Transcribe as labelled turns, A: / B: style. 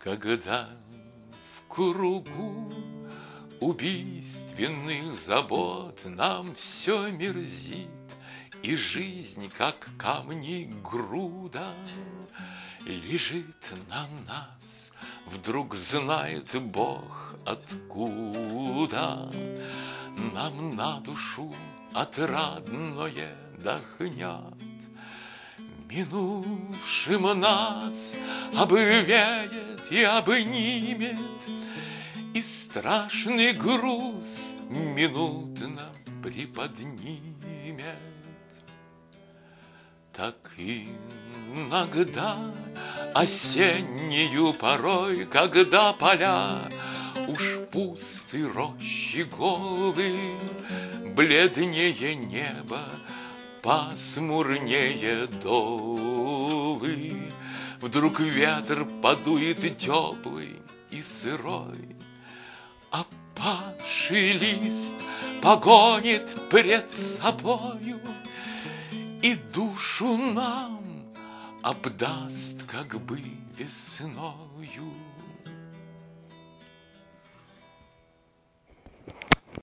A: Когда в кругу убийственных забот нам все мерзит, и жизнь, как камни груда, лежит на нас, вдруг знает Бог откуда. Нам на душу отрадное дохнет, минувшим нас обвеет и обнимет, и страшный груз минутно приподнимет. Так иногда осеннюю порой, когда поля уж пусты, рощи голы, бледнее небо, пасмурнее долы, вдруг ветер подует теплый и сырой, опавший лист погонит пред собою и душу нам обдаст как бы весною.